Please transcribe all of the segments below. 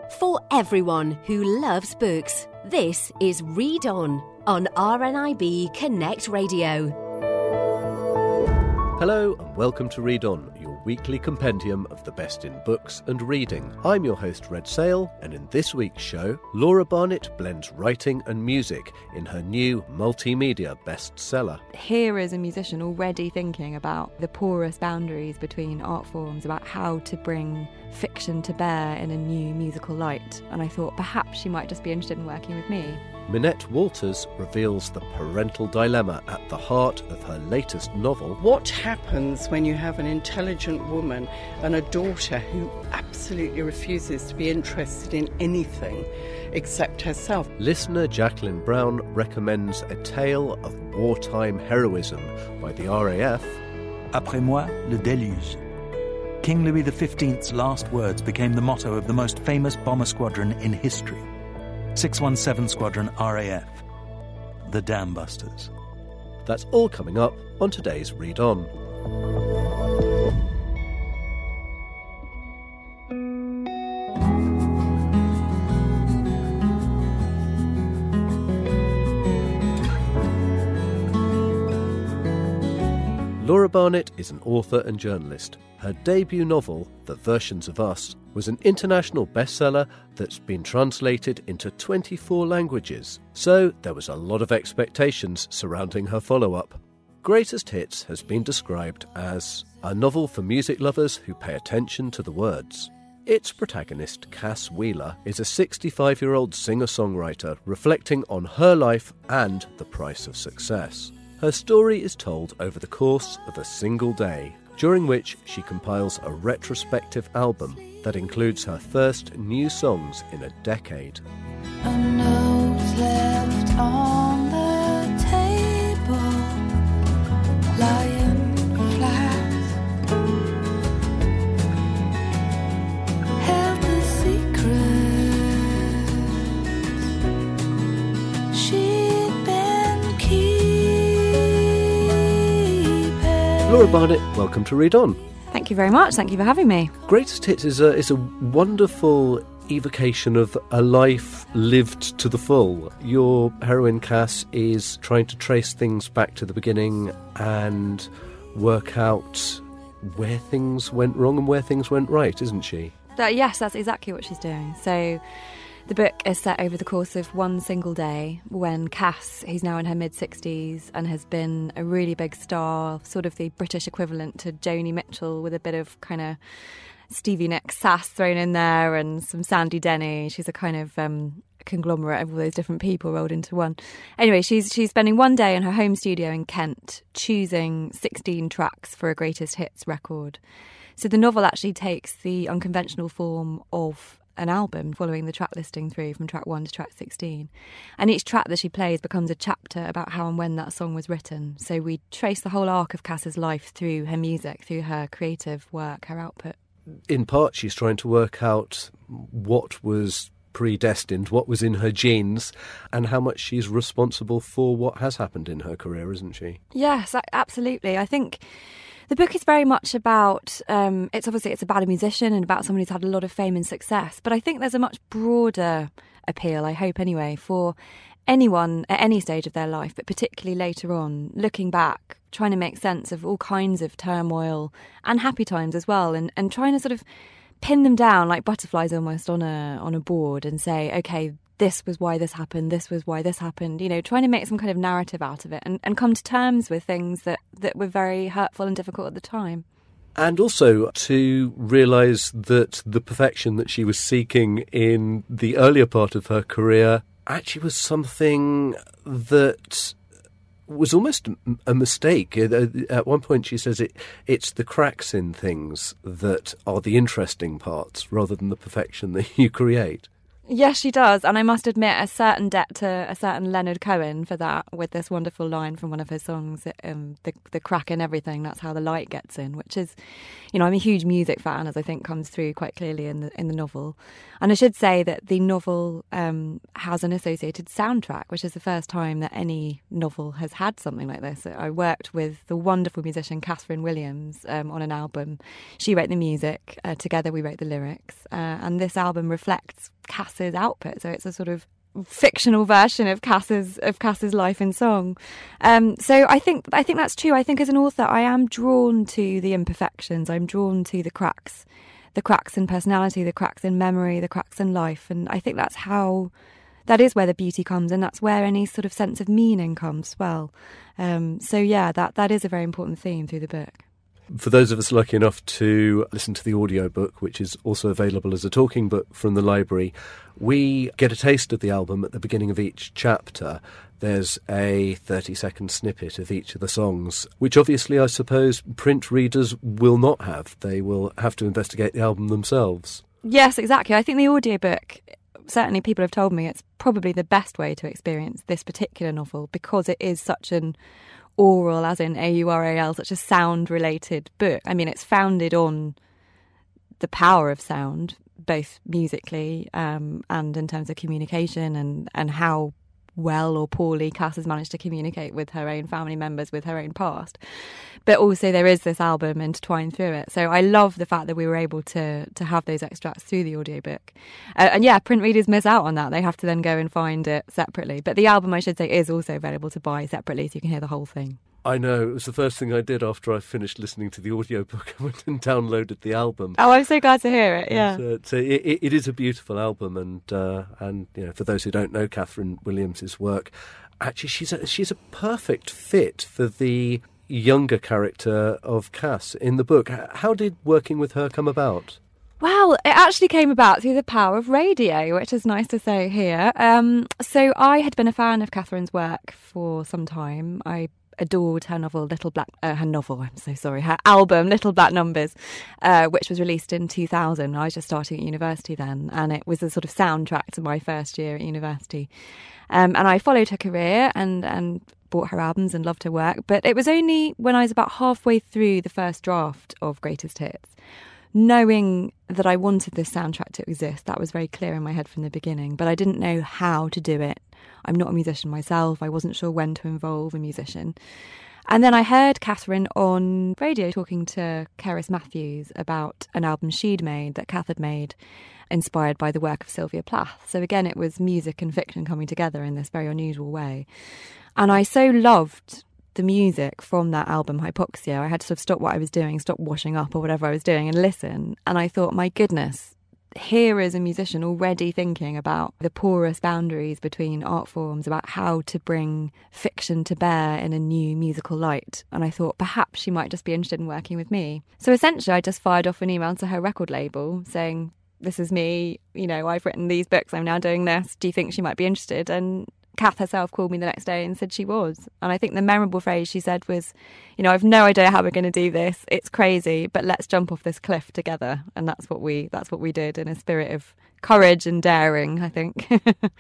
For everyone who loves books, this is Read On RNIB Connect Radio. Hello and welcome to Read On, your weekly compendium of the best in books and reading. I'm your host Red Sale, and in this week's show, Laura Barnett blends writing and music in her new multimedia bestseller. Here is a musician already thinking about the porous boundaries between art forms, about how to bring fiction to bear in a new musical light, and I thought perhaps she might just be interested in working with me. Minette Walters reveals the parental dilemma at the heart of her latest novel. What happens when you have an intelligent woman and a daughter who absolutely refuses to be interested in anything except herself? Listener Jacqueline Brown recommends A Tale of Wartime Heroism by the RAF. Après moi, le déluge. King Louis XV's last words became the motto of the most famous bomber squadron in history. 617 Squadron RAF, the Dam Busters. That's all coming up on today's Read On. Laura Barnett is an author and journalist. Her debut novel, The Versions of Us, was an international bestseller that's been translated into 24 languages, so there was a lot of expectations surrounding her follow-up. Greatest Hits has been described as a novel for music lovers who pay attention to the words. Its protagonist, Cass Wheeler, is a 65-year-old singer-songwriter reflecting on her life and the price of success. Her story is told over the course of a single day, during which she compiles a retrospective album that includes her first new songs in a decade. A note left on the table, lying flat, held the secret she'd been keeping. Laura Barnett, welcome to Read On. Thank you very much. Thank you for having me. Greatest Hits is a wonderful evocation of a life lived to the full. Your heroine Cass is trying to trace things back to the beginning and work out where things went wrong and where things went right, isn't she? Yes, that's exactly what she's doing. So the book is set over the course of one single day when Cass, who's now in her mid-60s and has been a really big star, sort of the British equivalent to Joni Mitchell with a bit of kind of Stevie Nicks sass thrown in there and some Sandy Denny. She's a kind of conglomerate of all those different people rolled into one. Anyway, she's spending one day in her home studio in Kent choosing 16 tracks for a greatest hits record. So the novel actually takes the unconventional form of an album, following the track listing through from track 1 to track 16. And each track that she plays becomes a chapter about how and when that song was written. So we trace the whole arc of Cass's life through her music, through her creative work, her output. In part, she's trying to work out what was predestined, what was in her genes, and how much she's responsible for what has happened in her career, isn't she? Yes, absolutely. I think the book is very much about, it's about a musician and about someone who's had a lot of fame and success. But I think there's a much broader appeal, I hope anyway, for anyone at any stage of their life, but particularly later on, looking back, trying to make sense of all kinds of turmoil and happy times as well, and trying to sort of pin them down like butterflies almost on a board and say, okay, this was why this happened, this was why this happened, you know, trying to make some kind of narrative out of it and come to terms with things that were very hurtful and difficult at the time. And also to realise that the perfection that she was seeking in the earlier part of her career actually was something that was almost a mistake. At one point she says it's the cracks in things that are the interesting parts rather than the perfection that you create. Yes, she does. And I must admit a certain debt to a certain Leonard Cohen for that, with this wonderful line from one of his songs, the crack in everything, that's how the light gets in, which is, you know, I'm a huge music fan, as I think comes through quite clearly in the novel. And I should say that the novel has an associated soundtrack, which is the first time that any novel has had something like this. I worked with the wonderful musician Catherine Williams on an album. She wrote the music. Together we wrote the lyrics. And this album reflects Cass's output. So it's a sort of fictional version of Cass's life in song. So I think that's true. I think as an author, I am drawn to the imperfections. I'm drawn to the cracks in personality, the cracks in memory, the cracks in life. And I think that is where the beauty comes, and that's where any sort of sense of meaning comes as well. So yeah, that is a very important theme through the book. For those of us lucky enough to listen to the audiobook, which is also available as a talking book from the library, we get a taste of the album at the beginning of each chapter. There's a 30-second snippet of each of the songs, which obviously I suppose print readers will not have. They will have to investigate the album themselves. Yes, exactly. I think the audiobook, certainly people have told me, it's probably the best way to experience this particular novel because it is such an aural, as in AURAL, such a sound-related book. I mean, it's founded on the power of sound, both musically and in terms of communication and how well or poorly Cass has managed to communicate with her own family members, with her own past. But also there is this album intertwined through it. So I love the fact that we were able to have those extracts through the audiobook. And yeah, print readers miss out on that. They have to then go and find it separately. But the album, I should say, is also available to buy separately so you can hear the whole thing. I know, it was the first thing I did after I finished listening to the audiobook. I went and downloaded the album. Oh, I'm so glad to hear it, yeah. So it is a beautiful album, and you know, for those who don't know Katherine Williams's work, actually she's a perfect fit for the younger character of Cass in the book. How did working with her come about? Well, it actually came about through the power of radio, which is nice to say here. So I had been a fan of Katherine's work for some time. I adored her novel, her album, Little Black Numbers, which was released in 2000. I was just starting at university then, and it was a sort of soundtrack to my first year at university. And I followed her career and bought her albums and loved her work. But it was only when I was about halfway through the first draft of Greatest Hits, knowing that I wanted this soundtrack to exist. That was very clear in my head from the beginning, but I didn't know how to do it. I'm not a musician myself. I wasn't sure when to involve a musician. And then I heard Katherine on radio talking to Cerys Matthews about an album she'd made, that Cath had made, inspired by the work of Sylvia Plath. So again, it was music and fiction coming together in this very unusual way. And I so loved the music from that album, Hypoxia. I had to sort of stop what I was doing, stop washing up or whatever I was doing and listen. And I thought, my goodness, here is a musician already thinking about the porous boundaries between art forms, about how to bring fiction to bear in a new musical light. And I thought perhaps she might just be interested in working with me. So essentially I just fired off an email to her record label saying, this is me, you know, I've written these books, I'm now doing this. Do you think she might be interested? And Cath herself called me the next day and said she was. And I think the memorable phrase she said was, you know, I've no idea how we're going to do this. It's crazy, but let's jump off this cliff together. And that's what we did in a spirit of courage and daring, I think.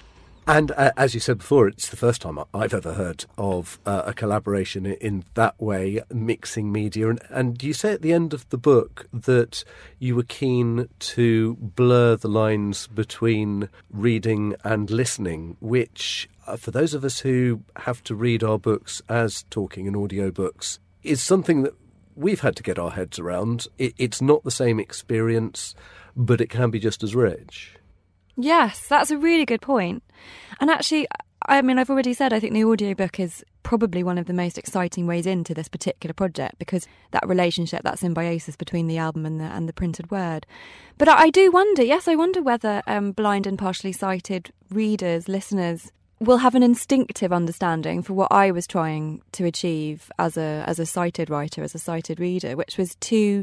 And as you said before, it's the first time I've ever heard of a collaboration in that way, mixing media. And you say at the end of the book that you were keen to blur the lines between reading and listening, which, for those of us who have to read our books as talking and audiobooks, is something that we've had to get our heads around. It's not the same experience, but it can be just as rich. Yes, that's a really good point. And actually, I mean, I've already said I think the audiobook is probably one of the most exciting ways into this particular project because that relationship, that symbiosis between the album and the printed word. But I do wonder, I wonder whether blind and partially sighted readers, listeners, will have an instinctive understanding for what I was trying to achieve as a sighted writer, as a sighted reader, which was to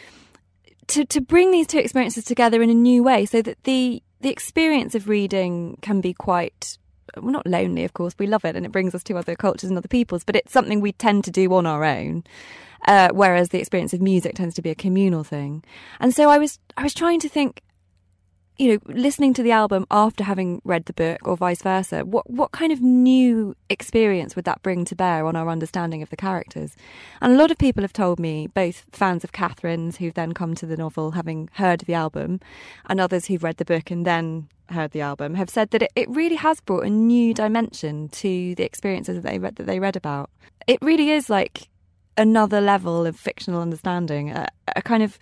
bring these two experiences together in a new way so that the experience of reading can be quite, well, not lonely, of course, we love it and it brings us to other cultures and other peoples, but it's something we tend to do on our own, whereas the experience of music tends to be a communal thing. And so I was trying to think, you know, listening to the album after having read the book or vice versa, what kind of new experience would that bring to bear on our understanding of the characters? And a lot of people have told me, both fans of Katherine's who've then come to the novel having heard the album, and others who've read the book and then heard the album, have said that it really has brought a new dimension to the experiences that they read about. It really is like another level of fictional understanding, a kind of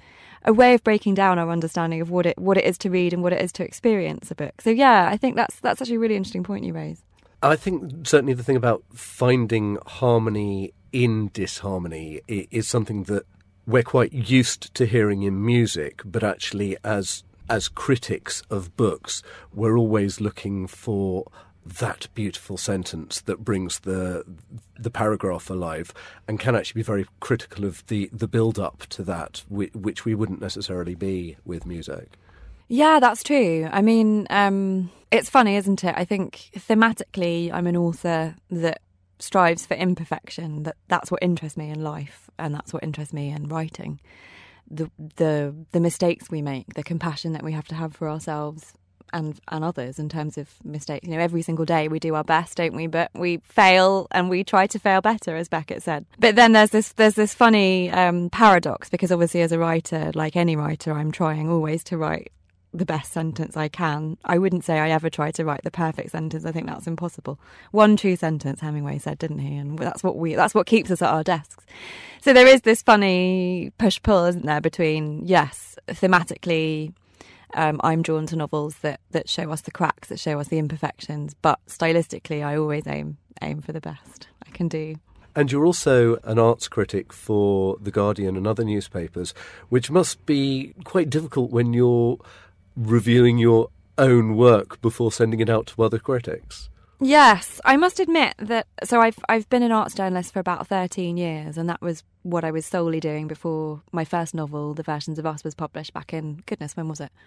a way of breaking down our understanding of what it is to read and what it is to experience a book. So yeah, I think that's actually a really interesting point you raise. I think certainly the thing about finding harmony in disharmony is something that we're quite used to hearing in music, but actually as critics of books, we're always looking for that beautiful sentence that brings the paragraph alive, and can actually be very critical of the build-up to that, which we wouldn't necessarily be with music. Yeah, that's true. I mean, it's funny, isn't it? I think thematically I'm an author that strives for imperfection, that's what interests me in life, and that's what interests me in writing. The mistakes we make, the compassion that we have to have for ourselves and others in terms of mistakes. Every single day we do our best, don't we? But we fail, and we try to fail better, as Beckett said. But then there's this funny paradox, because obviously as a writer, like any writer, I'm trying always to write the best sentence I can. I wouldn't say I ever try to write the perfect sentence. I think that's impossible. One true sentence, Hemingway said, didn't he? And that's what keeps us at our desks. So there is this funny push-pull, isn't there, between, yes, thematically, I'm drawn to novels that show us the cracks, that show us the imperfections, but stylistically I always aim for the best I can do. And you're also an arts critic for The Guardian and other newspapers, which must be quite difficult when you're reviewing your own work before sending it out to other critics. Yes, I must admit that. So I've been an arts journalist for about 13 years, and that was what I was solely doing before my first novel, The Versions of Us, was published back in, goodness, when was it?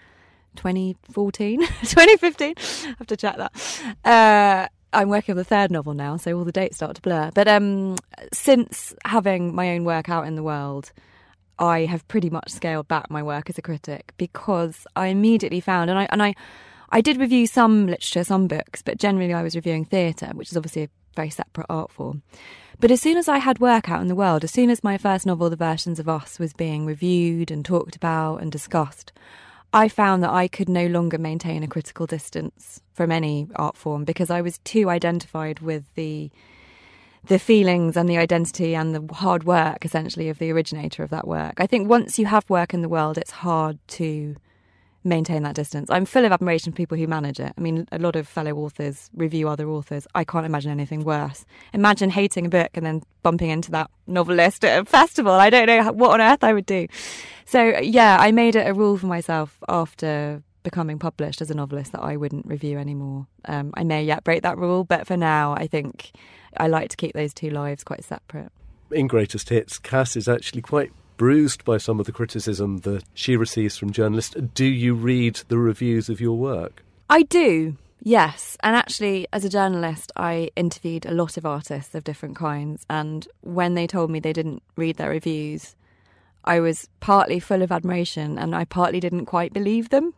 2014? 2015? I have to check that. I'm working on the third novel now, so all the dates start to blur. But since having my own work out in the world, I have pretty much scaled back my work as a critic, because I immediately found, and I did review some literature, some books, but generally I was reviewing theatre, which is obviously a very separate art form. But as soon as I had work out in the world, as soon as my first novel, The Versions of Us, was being reviewed and talked about and discussed, I found that I could no longer maintain a critical distance from any art form, because I was too identified with the feelings and the identity and the hard work, essentially, of the originator of that work. I think once you have work in the world, it's hard to maintain that distance. I'm full of admiration for people who manage it. I mean, a lot of fellow authors review other authors. I can't imagine anything worse. Imagine hating a book and then bumping into that novelist at a festival. I don't know what on earth I would do. So, yeah, I made it a rule for myself after becoming published as a novelist that I wouldn't review anymore. I may yet break that rule, but for now, I think I like to keep those two lives quite separate. In Greatest Hits, Cass is actually quite bruised by some of the criticism that she receives from journalists. Do you read the reviews of your work? I do, yes. And actually, as a journalist, I interviewed a lot of artists of different kinds. And when they told me they didn't read their reviews, I was partly full of admiration, and I partly didn't quite believe them.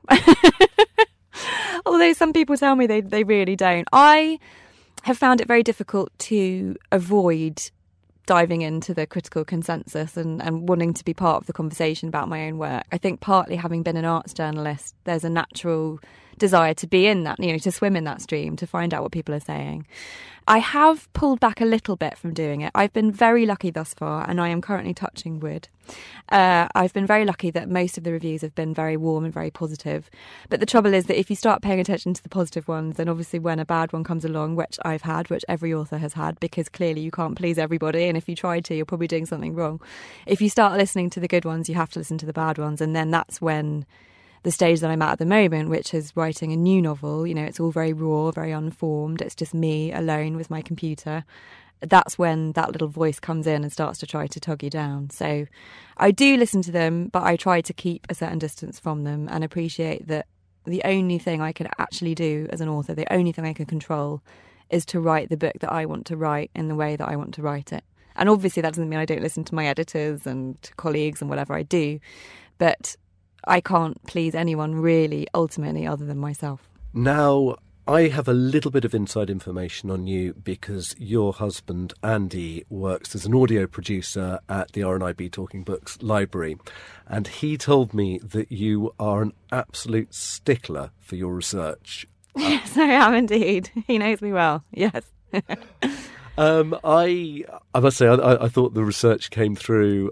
Although some people tell me they really don't. I have found it very difficult to avoid diving into the critical consensus and wanting to be part of the conversation about my own work. I think partly having been an arts journalist, there's a natural desire to be in that, to swim in that stream, to find out what people are saying. I have pulled back a little bit from doing it. I've been very lucky thus far, and I am currently touching wood. I've been very lucky that most of the reviews have been very warm and very positive. But the trouble is that if you start paying attention to the positive ones, then obviously when a bad one comes along, which I've had, which every author has had, because clearly you can't please everybody, and if you try to, you're probably doing something wrong. If you start listening to the good ones, you have to listen to the bad ones, and then that's when the stage that I'm at the moment, which is writing a new novel, it's all very raw, very unformed. It's just me alone with my computer. That's when that little voice comes in and starts to try to tug you down. So I do listen to them, but I try to keep a certain distance from them and appreciate that the only thing I can actually do as an author, the only thing I can control, is to write the book that I want to write in the way that I want to write it. And obviously that doesn't mean I don't listen to my editors and colleagues and whatever I do, but I can't please anyone really, ultimately, other than myself. Now, I have a little bit of inside information on you because your husband, Andy, works as an audio producer at the RNIB Talking Books Library. And he told me that you are an absolute stickler for your research. Yes, I am indeed. He knows me well, yes. I must say, I thought the research came through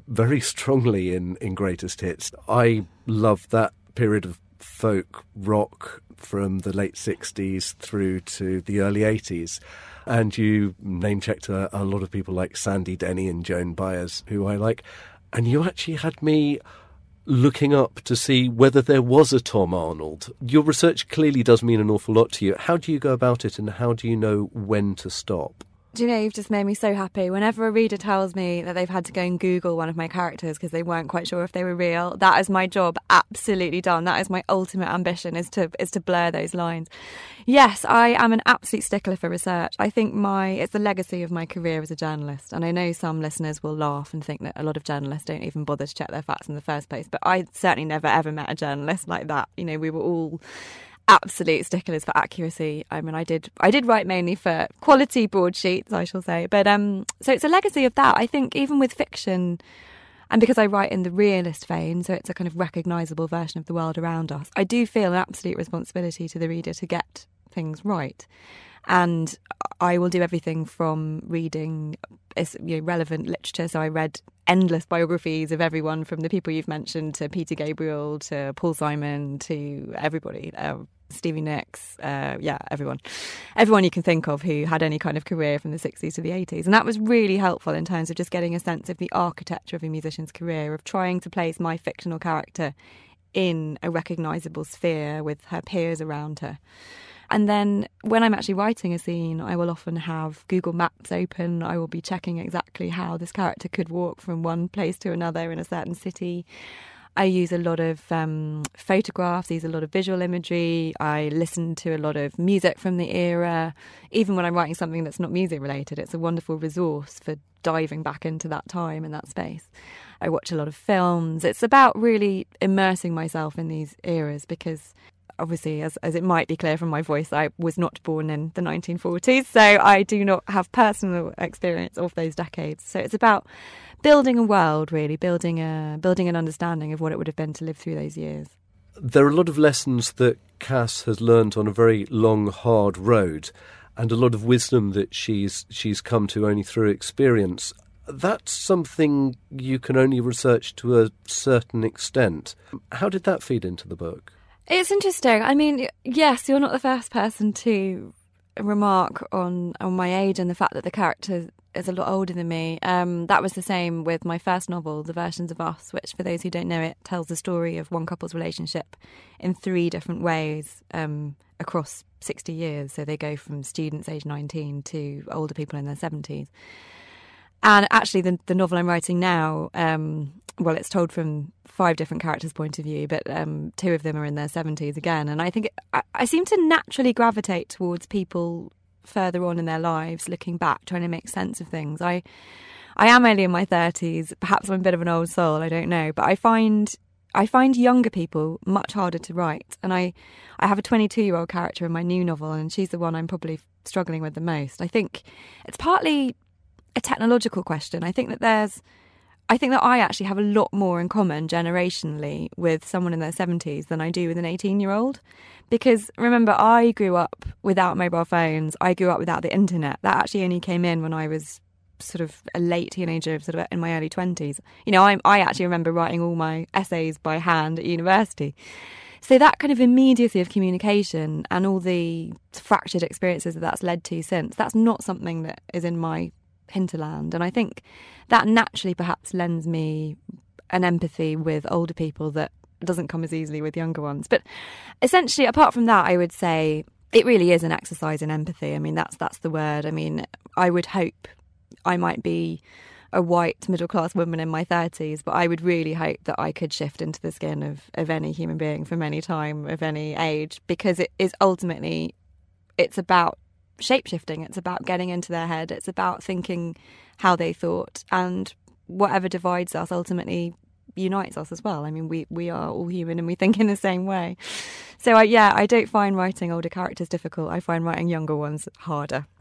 very strongly in Greatest Hits. I love that period of folk rock from the late 60s through to the early 80s. And you name-checked a lot of people like Sandy Denny and Joan Baez, who I like. And you actually had me looking up to see whether there was a Tom Arnold. Your research clearly does mean an awful lot to you. How do you go about it, and how do you know when to stop? Do you know, you've just made me so happy. Whenever a reader tells me that they've had to go and Google one of my characters because they weren't quite sure if they were real, that is my job absolutely done. That is my ultimate ambition, is to blur those lines. Yes, I am an absolute stickler for research. I think it's the legacy of my career as a journalist. And I know some listeners will laugh and think that a lot of journalists don't even bother to check their facts in the first place. But I certainly never, ever met a journalist like that. You know, we were all absolute sticklers for accuracy. I mean, I did write mainly for quality broadsheets, I shall say. But so it's a legacy of that. I think even with fiction, and because I write in the realist vein, so it's a kind of recognisable version of the world around us, I do feel an absolute responsibility to the reader to get things right. And I will do everything from reading relevant literature. So I read endless biographies of everyone from the people you've mentioned to Peter Gabriel to Paul Simon to everybody, Stevie Nicks, everyone you can think of who had any kind of career from the 60s to the 80s. And that was really helpful in terms of just getting a sense of the architecture of a musician's career, of trying to place my fictional character in a recognisable sphere with her peers around her. And then when I'm actually writing a scene, I will often have Google Maps open. I will be checking exactly how this character could walk from one place to another in a certain city. I use a lot of photographs, use a lot of visual imagery. I listen to a lot of music from the era. Even when I'm writing something that's not music related, it's a wonderful resource for diving back into that time and that space. I watch a lot of films. It's about really immersing myself in these eras because obviously, as it might be clear from my voice, I was not born in the 1940s, so I do not have personal experience of those decades. So it's about building a world, really, building an understanding of what it would have been to live through those years. There are a lot of lessons that Cass has learned on a very long, hard road, and a lot of wisdom that she's come to only through experience. That's something you can only research to a certain extent. How did that feed into the book? It's interesting. I mean, yes, you're not the first person to remark on my age and the fact that the character is a lot older than me. That was the same with my first novel, The Versions of Us, which, for those who don't know it, tells the story of one couple's relationship in 3 different ways across 60 years. So they go from students age 19 to older people in their 70s. And actually, the novel I'm writing now, it's told from 5 different characters' point of view, but 2 of them are in their 70s again. And I think I seem to naturally gravitate towards people further on in their lives, looking back, trying to make sense of things. I am only in my 30s. Perhaps I'm a bit of an old soul, I don't know. But I find younger people much harder to write. And I have a 22-year-old character in my new novel, and she's the one I'm probably struggling with the most. I think it's partly a technological question. I think that I actually have a lot more in common generationally with someone in their 70s than I do with an 18-year-old. Because remember, I grew up without mobile phones. I grew up without the internet. That actually only came in when I was sort of a late teenager, sort of in my early 20s. You know, I actually remember writing all my essays by hand at university. So that kind of immediacy of communication and all the fractured experiences that's led to since, that's not something that is in my hinterland. And I think that naturally perhaps lends me an empathy with older people that doesn't come as easily with younger ones. But essentially, apart from that, I would say it really is an exercise in empathy. I mean, that's the word. I mean, I would hope I might be a white middle-class woman in my 30s, but I would really hope that I could shift into the skin of any human being from any time, of any age, because it is ultimately, it's about shape-shifting. It's about getting into their head. It's about thinking how they thought, and whatever divides us ultimately unites us as well. I mean, we are all human and we think in the same way. So I don't find writing older characters difficult. I find writing younger ones harder.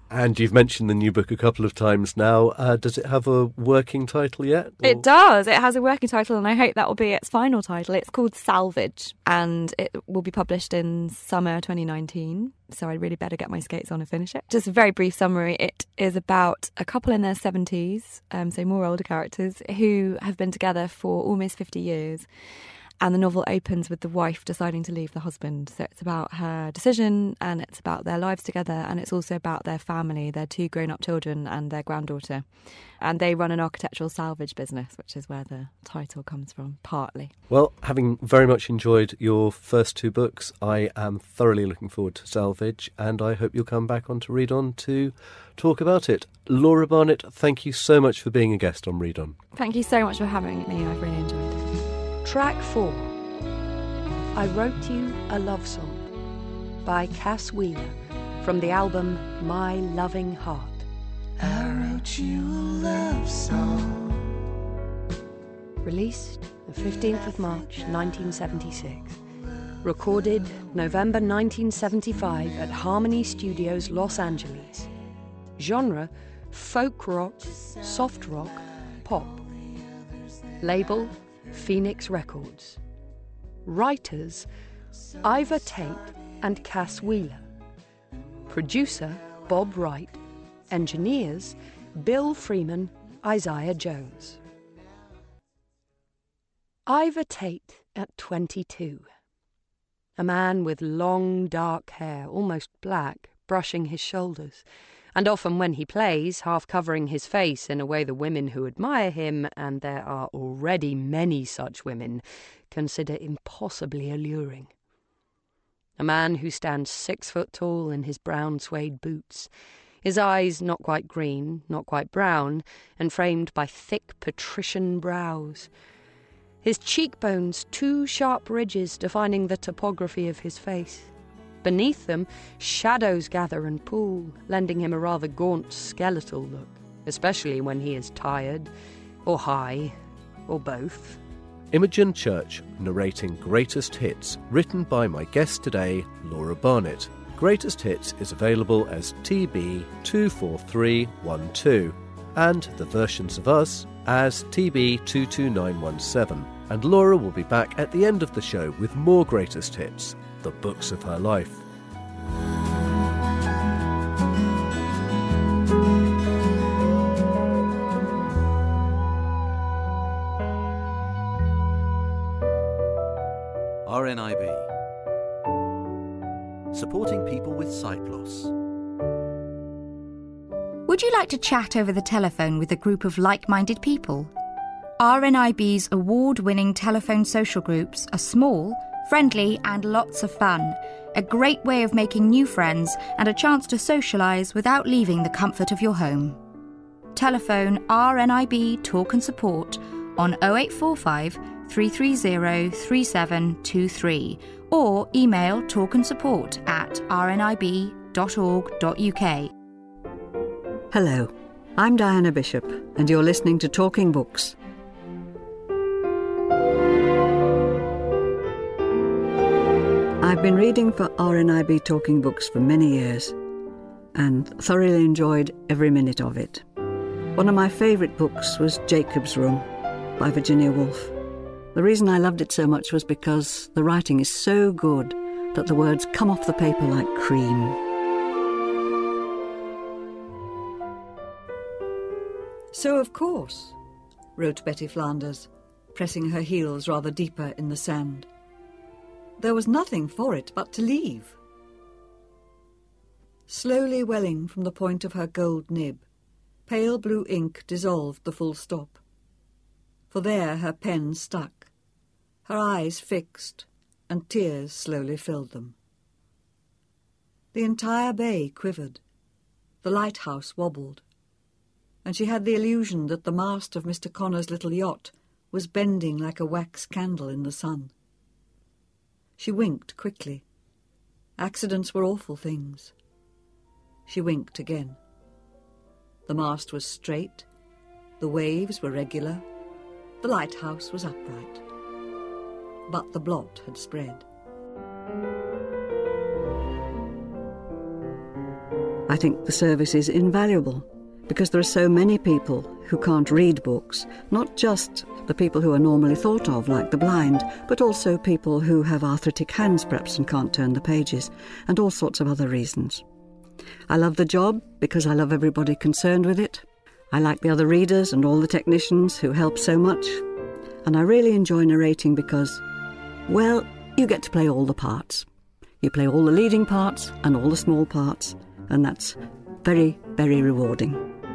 And you've mentioned the new book a couple of times now. Does it have a working title yet? Or? It does. It has a working title, and I hope that will be its final title. It's called Salvage, and it will be published in summer 2019. So I really better get my skates on and finish it. Just a very brief summary. It is about a couple in their 70s, so more older characters, who have been together for almost 50 years. And the novel opens with the wife deciding to leave the husband. So it's about her decision, and it's about their lives together, and it's also about their family, their 2 grown-up children and their granddaughter. And they run an architectural salvage business, which is where the title comes from, partly. Well, having very much enjoyed your first 2 books, I am thoroughly looking forward to Salvage, and I hope you'll come back on to Read On to talk about it. Laura Barnett, thank you so much for being a guest on Read On. Thank you so much for having me. I've really enjoyed it. Track 4, I Wrote You a Love Song by Cass Wheeler from the album My Loving Heart. I wrote you a love song. Released the 15th of March 1976. Recorded November 1975 at Harmony Studios, Los Angeles. Genre, folk rock, soft rock, pop. Label, Phoenix Records. Writers, Ivor Tate and Cass Wheeler. Producer, Bob Wright. Engineers, Bill Freeman, Isaiah Jones. Ivor Tate at 22. A man with long dark hair, almost black, brushing his shoulders, and often when he plays, half covering his face in a way the women who admire him, and there are already many such women, consider impossibly alluring. A man who stands 6 foot tall in his brown suede boots, his eyes not quite green, not quite brown, and framed by thick patrician brows. His cheekbones 2 sharp ridges defining the topography of his face. Beneath them, shadows gather and pool, lending him a rather gaunt, skeletal look, especially when he is tired, or high, or both. Imogen Church narrating Greatest Hits, written by my guest today, Laura Barnett. Greatest Hits is available as TB 24312, and the versions of us as TB 22917. And Laura will be back at the end of the show with more Greatest Hits, the books of her life. RNIB, supporting people with sight loss. Would you like to chat over the telephone with a group of like-minded people? RNIB's award-winning telephone social groups are small, friendly and lots of fun. A great way of making new friends and a chance to socialise without leaving the comfort of your home. Telephone RNIB Talk and Support on 0845 330 3723 or email talkandsupport@rnib.org.uk. Hello, I'm Diana Bishop and you're listening to Talking Books. I've been reading for RNIB Talking Books for many years and thoroughly enjoyed every minute of it. One of my favourite books was Jacob's Room by Virginia Woolf. The reason I loved it so much was because the writing is so good that the words come off the paper like cream. So of course, wrote Betty Flanders, pressing her heels rather deeper in the sand. There was nothing for it but to leave. Slowly welling from the point of her gold nib, pale blue ink dissolved the full stop. For there her pen stuck, her eyes fixed, and tears slowly filled them. The entire bay quivered, the lighthouse wobbled, and she had the illusion that the mast of Mr. Connor's little yacht was bending like a wax candle in the sun. She winked quickly. Accidents were awful things. She winked again. The mast was straight, the waves were regular, the lighthouse was upright. But the blot had spread. I I think the service is invaluable because there are so many people who can't read books, not just the people who are normally thought of, like the blind, but also people who have arthritic hands perhaps and can't turn the pages, and all sorts of other reasons. I love the job because I love everybody concerned with it. I like the other readers and all the technicians who help so much. And I really enjoy narrating because, well, you get to play all the parts. You play all the leading parts and all the small parts, and that's very, very rewarding.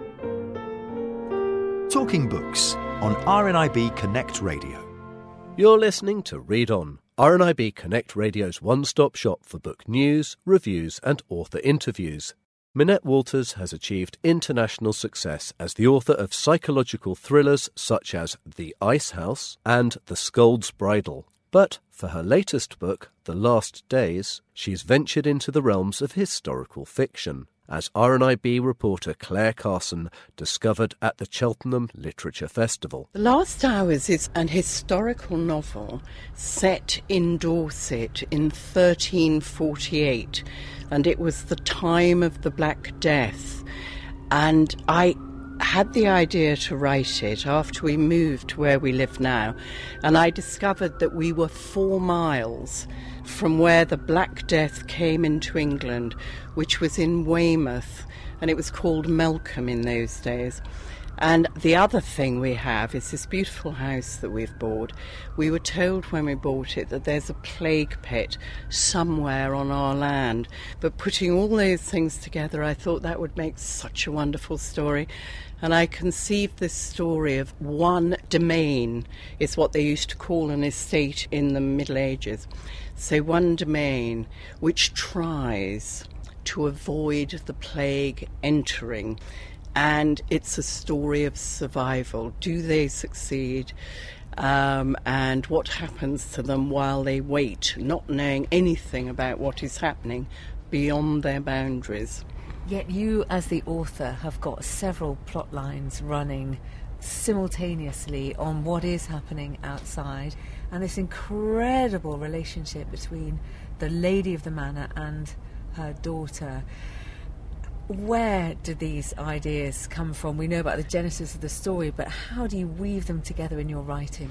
Talking Books on RNIB Connect Radio. You're listening to Read On, RNIB Connect Radio's one-stop shop for book news, reviews and author interviews. Minette Walters has achieved international success as the author of psychological thrillers such as The Ice House and The Scold's Bridle. But for her latest book, The Last Days, she's ventured into the realms of historical fiction, as RNIB reporter Claire Carson discovered at the Cheltenham Literature Festival. The Last Hours is an historical novel set in Dorset in 1348, and it was the time of the Black Death. And I had the idea to write it after we moved to where we live now, and I discovered that we were 4 miles from where the Black Death came into England, which was in Weymouth, and it was called Melcombe in those days. And the other thing we have is this beautiful house that we've bought. We were told when we bought it that there's a plague pit somewhere on our land. But putting all those things together, I thought that would make such a wonderful story. And I conceived this story of one domain, is what they used to call an estate in the Middle Ages. So one domain which tries to avoid the plague entering. And it's a story of survival. Do they succeed? And what happens to them while they wait, not knowing anything about what is happening beyond their boundaries. Yet you, as the author, have got several plot lines running simultaneously on what is happening outside, and this incredible relationship between the lady of the manor and her daughter. Where do these ideas come from? We know about the genesis of the story, but how do you weave them together in your writing?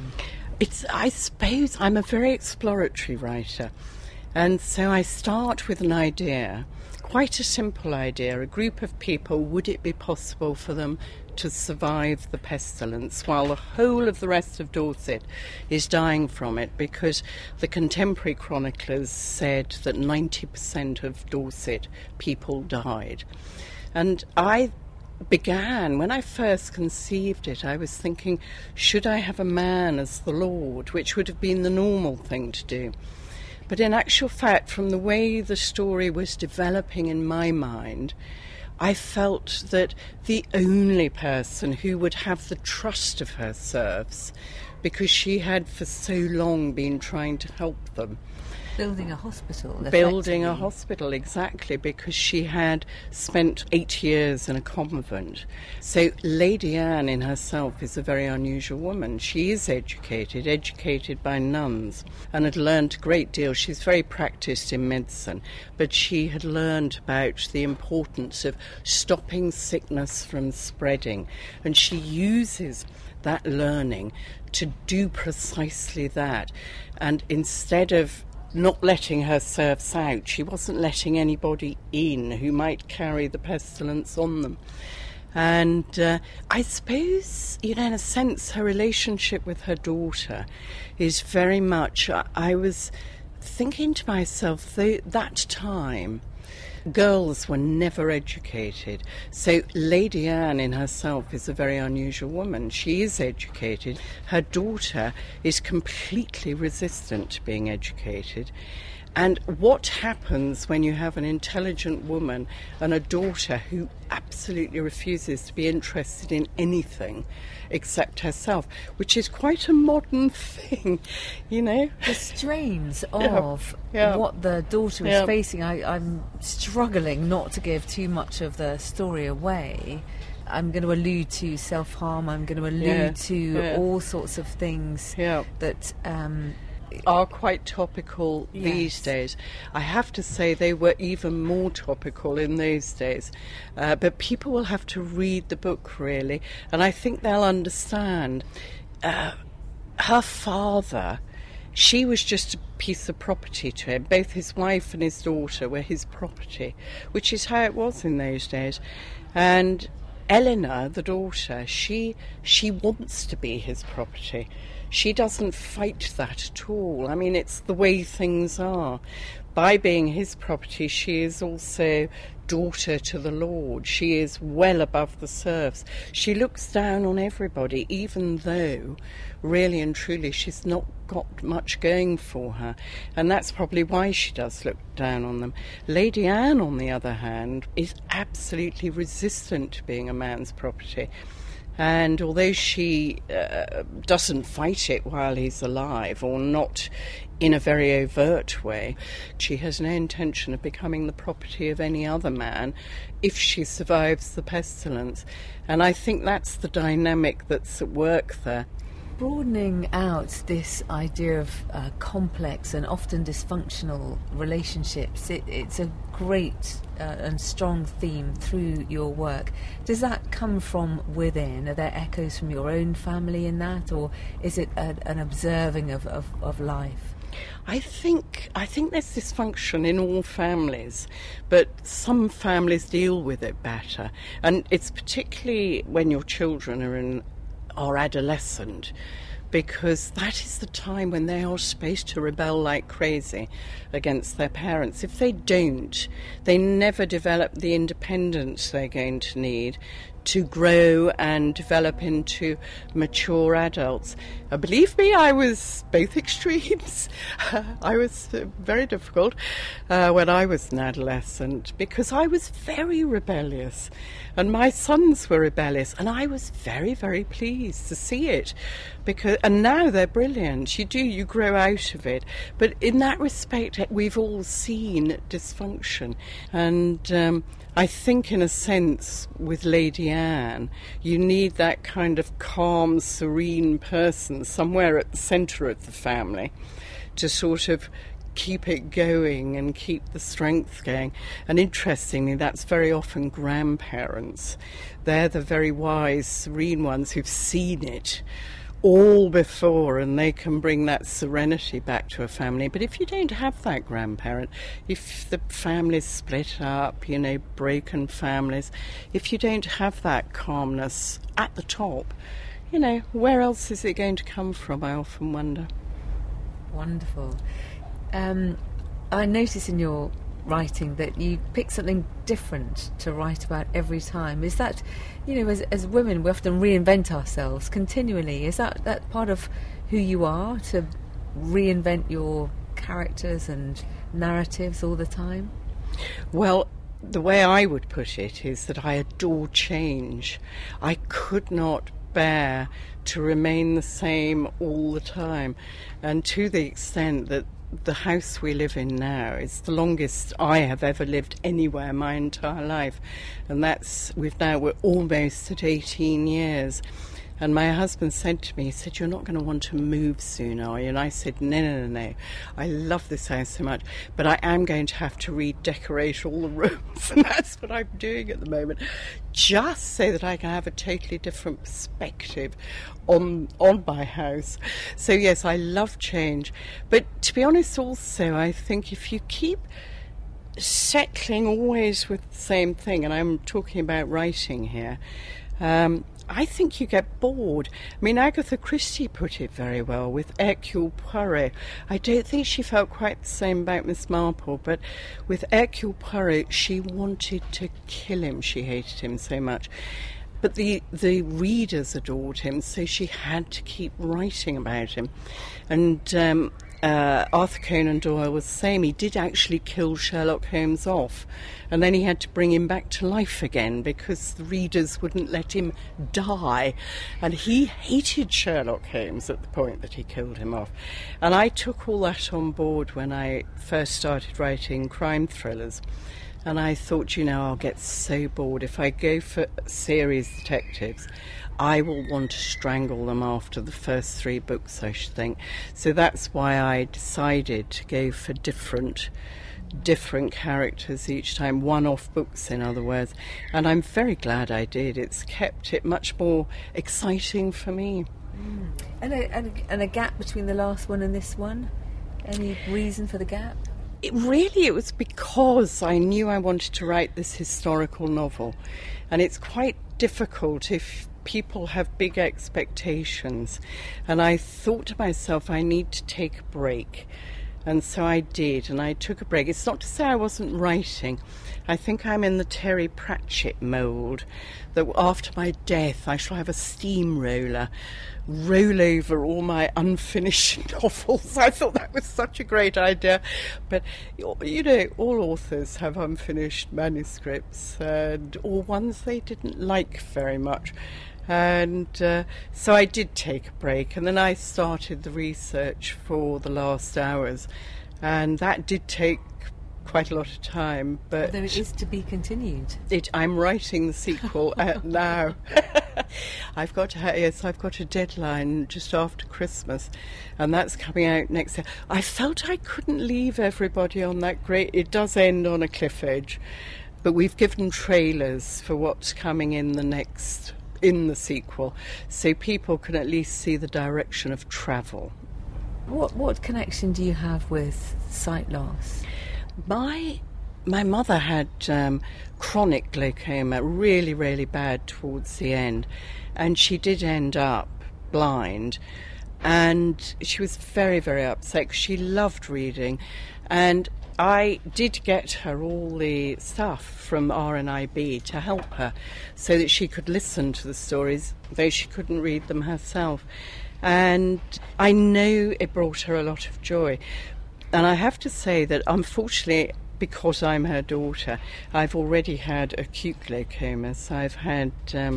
I suppose I'm a very exploratory writer, and so I start with an idea, quite a simple idea. A group of people, would it be possible for them to survive the pestilence while the whole of the rest of Dorset is dying from it? Because the contemporary chroniclers said that 90% of Dorset people died. And I began, when I first conceived it, I was thinking, should I have a man as the Lord, which would have been the normal thing to do. But in actual fact, from the way the story was developing in my mind, I felt that the only person who would have the trust of her serfs, because she had for so long been trying to help them. Building a hospital. Building a hospital, exactly, because she had spent 8 years in a convent. So Lady Anne in herself is a very unusual woman. She is educated by nuns, and had learned a great deal. She's very practiced in medicine, but she had learned about the importance of stopping sickness from spreading, and she uses that learning to do precisely that. And instead of not letting her serfs out, she wasn't letting anybody in who might carry the pestilence on them. And I suppose, in a sense, her relationship with her daughter is very much, I was thinking to myself, that time, girls were never educated. So Lady Anne in herself is a very unusual woman. She is educated. Her daughter is completely resistant to being educated. And what happens when you have an intelligent woman and a daughter who absolutely refuses to be interested in anything except herself, which is quite a modern thing, The strains of what the daughter is facing. I'm struggling not to give too much of the story away. I'm going to allude to self-harm. I'm going to allude to all sorts of things that are quite topical these days. I have to say they were even more topical in those days. But people will have to read the book, really, and I think they'll understand. Her father, she was just a piece of property to him. Both his wife and his daughter were his property, which is how it was in those days. And Eleanor, the daughter, she wants to be his property. She doesn't fight that at all. I mean, it's the way things are. By being his property, she is also daughter to the Lord. She is well above the serfs. She looks down on everybody, even though, really and truly, she's not got much going for her. And that's probably why she does look down on them. Lady Anne, on the other hand, is absolutely resistant to being a man's property. And although she doesn't fight it while he's alive, or not in a very overt way, she has no intention of becoming the property of any other man if she survives the pestilence. And I think that's the dynamic that's at work there. Broadening out this idea of complex and often dysfunctional relationships, it's a great and strong theme through your work. Does that come from within? Are there echoes from your own family in that, or is it an observing of life? I think there's dysfunction in all families, but some families deal with it better, and it's particularly when your children are adolescent, because that is the time when they are supposed to rebel like crazy against their parents. If they don't, they never develop the independence they're going to need to grow and develop into mature adults. Believe me, I was both extremes. I was very difficult when I was an adolescent, because I was very rebellious and my sons were rebellious, and I was very, very pleased to see it, and now they're brilliant. You grow out of it. But in that respect, we've all seen dysfunction, and I think, in a sense, with Lady Anne, you need that kind of calm, serene person somewhere at the centre of the family to sort of keep it going and keep the strength going. And interestingly, that's very often grandparents. They're the very wise, serene ones who've seen it all before, and they can bring that serenity back to a family. But if you don't have that grandparent, if the family's split up, broken families, if you don't have that calmness at the top, where else is it going to come from, I often wonder. Wonderful. I notice in your writing that you pick something different to write about every time. Is that, as women, we often reinvent ourselves continually. Is that part of who you are, to reinvent your characters and narratives all the time? Well, the way I would put it is that I adore change. I could not bear to remain the same all the time, and to the extent that the house we live in now is the longest I have ever lived anywhere my entire life, and we're almost at 18 years. And my husband said to me, he said, "You're not going to want to move soon, are you?" And I said, no. I love this house so much, but I am going to have to redecorate all the rooms, and that's what I'm doing at the moment, just so that I can have a totally different perspective on my house. So yes, I love change. But to be honest also, I think if you keep settling always with the same thing, and I'm talking about writing here, I think you get bored. I mean, Agatha Christie put it very well with Hercule Poirot. I don't think she felt quite the same about Miss Marple, but with Hercule Poirot, she wanted to kill him. She hated him so much. But the readers adored him, so she had to keep writing about him. And Arthur Conan Doyle was the same. He did actually kill Sherlock Holmes off, and then he had to bring him back to life again because the readers wouldn't let him die. And he hated Sherlock Holmes at the point that he killed him off. And I took all that on board when I first started writing crime thrillers. And I thought, I'll get so bored. If I go for series detectives, I will want to strangle them after the first 3 books, I should think. So that's why I decided to go for different characters each time, one-off books, in other words. And I'm very glad I did. It's kept it much more exciting for me. And a gap between the last one and this one? Any reason for the gap? It was because I knew I wanted to write this historical novel. And it's quite difficult if people have big expectations. And I thought to myself, I need to take a break. And so I did, and I took a break. It's not to say I wasn't writing. I think I'm in the Terry Pratchett mould, that after my death I shall have a steamroller roll over all my unfinished novels. I thought that was such a great idea. But, all authors have unfinished manuscripts, or ones they didn't like very much. And so I did take a break, and then I started the research for The Last Hours, and that did take quite a lot of time. But although it is to be continued. I'm writing the sequel now. I've got a deadline just after Christmas, and that's coming out next year. I felt I couldn't leave everybody on that great. It does end on a cliff edge, but we've given trailers for what's coming in the sequel, so people can at least see the direction of travel. What connection do you have with sight loss? My mother had chronic glaucoma, really, really bad towards the end, and she did end up blind, and she was very, very upset because she loved reading, and I did get her all the stuff from RNIB to help her so that she could listen to the stories, though she couldn't read them herself. And I know it brought her a lot of joy. And I have to say that, unfortunately, because I'm her daughter, I've already had acute glaucoma. So I've had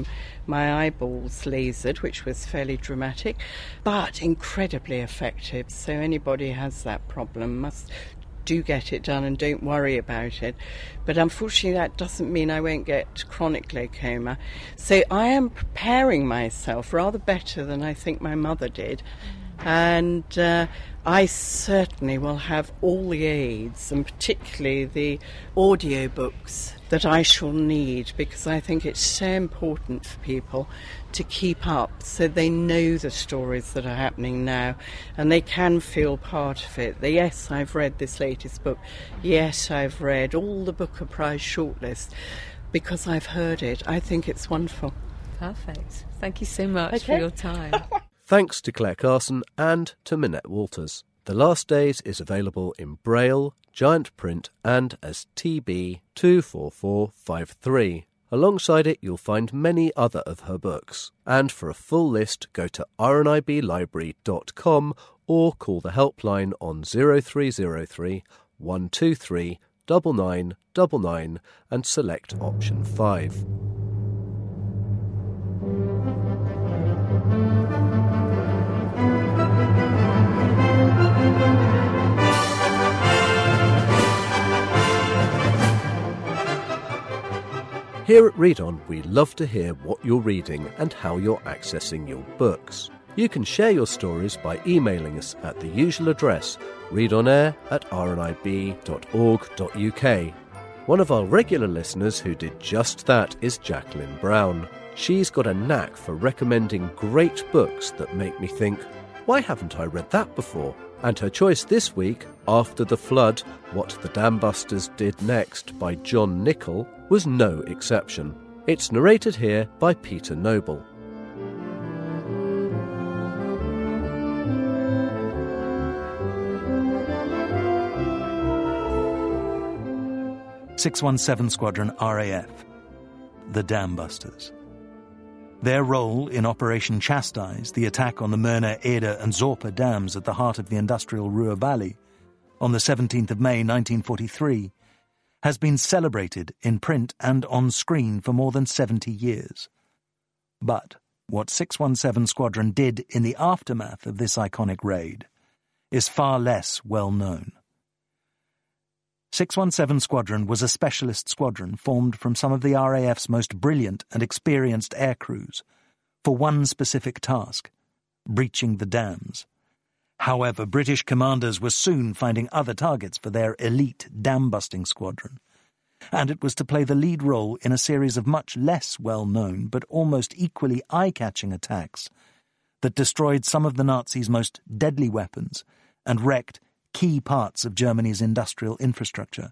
my eyeballs lasered, which was fairly dramatic, but incredibly effective. So anybody who has that problem must do get it done and don't worry about it. But unfortunately that doesn't mean I won't get chronic glaucoma. So I am preparing myself rather better than I think my mother did. And I certainly will have all the aids, and particularly the audiobooks that I shall need, because I think it's so important for people to keep up so they know the stories that are happening now and they can feel part of it. Yes, I've read this latest book. Yes, I've read all the Booker Prize shortlist because I've heard it. I think it's wonderful. Perfect. Thank you so much for your time. Thanks to Claire Carson and to Minette Walters. The Last Days is available in Braille, giant print and as TB 24453. Alongside it you'll find many other of her books. And for a full list go to rniblibrary.com or call the helpline on 0303 123 9999 and select option 5. Here at Read On, we love to hear what you're reading and how you're accessing your books. You can share your stories by emailing us at the usual address, readonair@rnib.org.uk. One of our regular listeners who did just that is Jacqueline Brown. She's got a knack for recommending great books that make me think, why haven't I read that before? And her choice this week, After the Flood, What the Dam Busters Did Next by John Nichol, was no exception. It's narrated here by Peter Noble. .617 Squadron RAF, the Dam Busters. Their role in Operation Chastise, the attack on the Myrna, Eder and Zorpa dams at the heart of the industrial Ruhr Valley, on the 17th of May 1943, has been celebrated in print and on screen for more than 70 years. But what 617 Squadron did in the aftermath of this iconic raid is far less well known. 617 Squadron was a specialist squadron formed from some of the RAF's most brilliant and experienced air crews for one specific task, breaching the dams. However, British commanders were soon finding other targets for their elite dam-busting squadron, and it was to play the lead role in a series of much less well-known but almost equally eye-catching attacks that destroyed some of the Nazis' most deadly weapons and wrecked key parts of Germany's industrial infrastructure.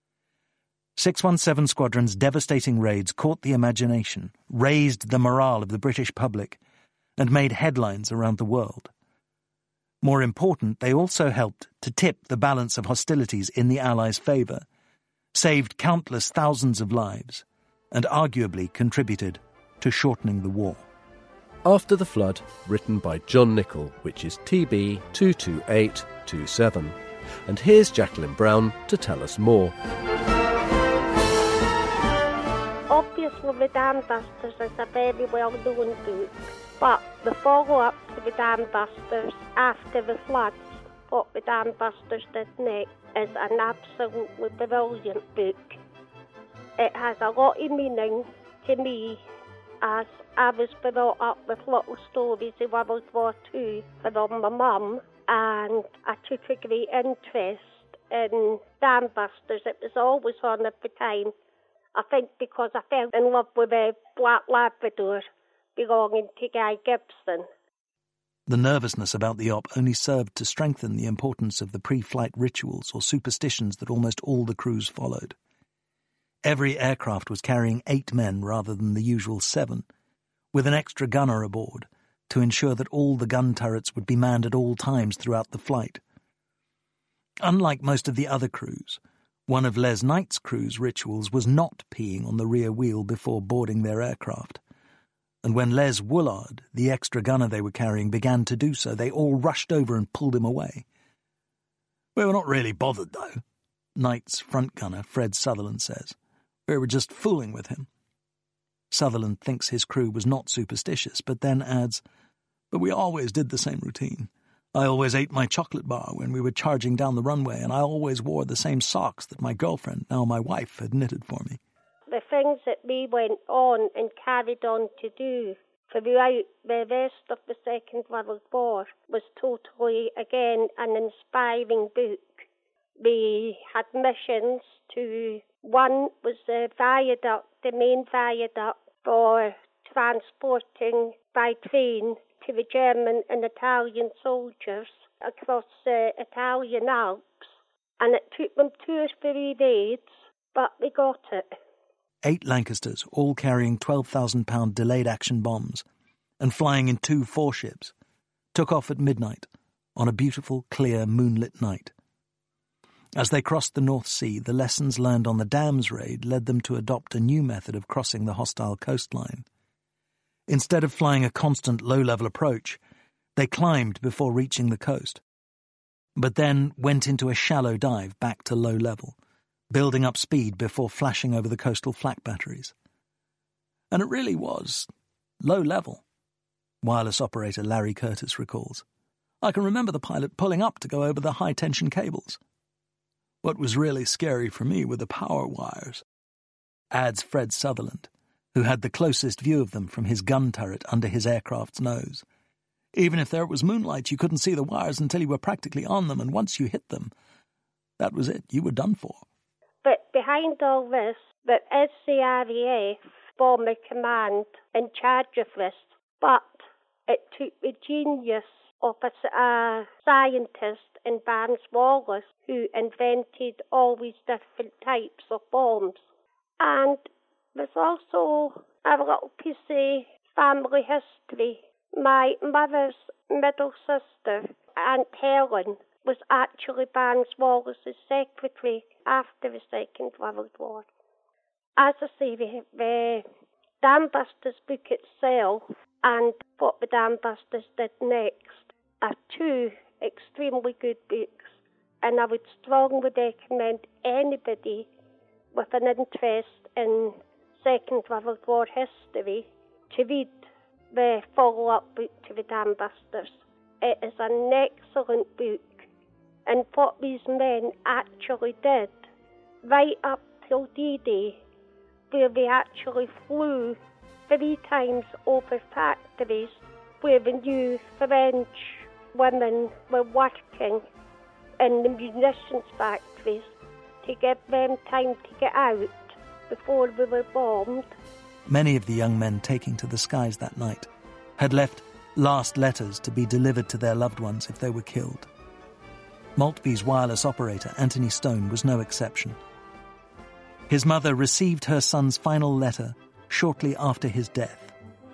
617 Squadron's devastating raids caught the imagination, raised the morale of the British public, and made headlines around the world. More important, they also helped to tip the balance of hostilities in the Allies' favour, saved countless thousands of lives, and arguably contributed to shortening the war. After the Flood, written by John Nichol, which is TB 22827. And here's Jacqueline Brown to tell us more. Obviously, The Dam Busters is a very well-known book, but the follow-up to The Dam Busters after the floods, what The Dam Busters did next, is an absolutely brilliant book. It has a lot of meaning to me, as I was brought up with little stories of World War II from my mum, and I took a great interest in Dam Busters. It was always on at the time. I think because I fell in love with a black Labrador belonging to Guy Gibson. The nervousness about the op only served to strengthen the importance of the pre-flight rituals or superstitions that almost all the crews followed. Every aircraft was carrying 8 men rather than the usual 7, with an extra gunner aboard to ensure that all the gun turrets would be manned at all times throughout the flight. Unlike most of the other crews, one of Les Knight's crew's rituals was not peeing on the rear wheel before boarding their aircraft. And when Les Woolard, the extra gunner they were carrying, began to do so, they all rushed over and pulled him away. "We were not really bothered, though," Knight's front gunner, Fred Sutherland, says. "We were just fooling with him." Sutherland thinks his crew was not superstitious, but then adds, "But we always did the same routine. I always ate my chocolate bar when we were charging down the runway, and I always wore the same socks that my girlfriend, now my wife, had knitted for me." The things that we went on and carried on to do throughout the rest of the Second World War was totally, again, an inspiring book. We had missions to, one was the viaduct, the main viaduct for transporting by train to the German and Italian soldiers across the Italian Alps, and it took them 2 or 3 raids, but we got it. 8 Lancasters, all carrying 12,000-pound delayed action bombs and flying in 2 4-ships, took off at midnight on a beautiful, clear, moonlit night. As they crossed the North Sea, the lessons learned on the Dams raid led them to adopt a new method of crossing the hostile coastline. Instead of flying a constant low-level approach, they climbed before reaching the coast, but then went into a shallow dive back to low level, building up speed before flashing over the coastal flak batteries. And it really was low level, wireless operator Larry Curtis recalls. "I can remember the pilot pulling up to go over the high-tension cables. What was really scary for me were the power wires," adds Fred Sutherland, who had the closest view of them from his gun turret under his aircraft's nose. "Even if there was moonlight, you couldn't see the wires until you were practically on them, and once you hit them, that was it, you were done for." But behind all this, there is the RAF Bomber Command in charge of this, but it took the genius of a scientist in Barnes Wallis who invented all these different types of bombs. And there's also a little piece of family history. My mother's middle sister, Aunt Helen, was actually Barnes Wallis's secretary after the Second World War. As I say, the Dam Busters book itself and what the Dam Busters did next are 2 extremely good books, and I would strongly recommend anybody with an interest in Second World War history to read the follow-up book to the Dam Busters. It is an excellent book, and what these men actually did right up till D-Day, where they actually flew 3 times over factories where the new French women were working in the munitions factories to give them time to get out before they were bombed. Many of the young men taking to the skies that night had left last letters to be delivered to their loved ones if they were killed. Maltby's wireless operator, Anthony Stone, was no exception. His mother received her son's final letter shortly after his death.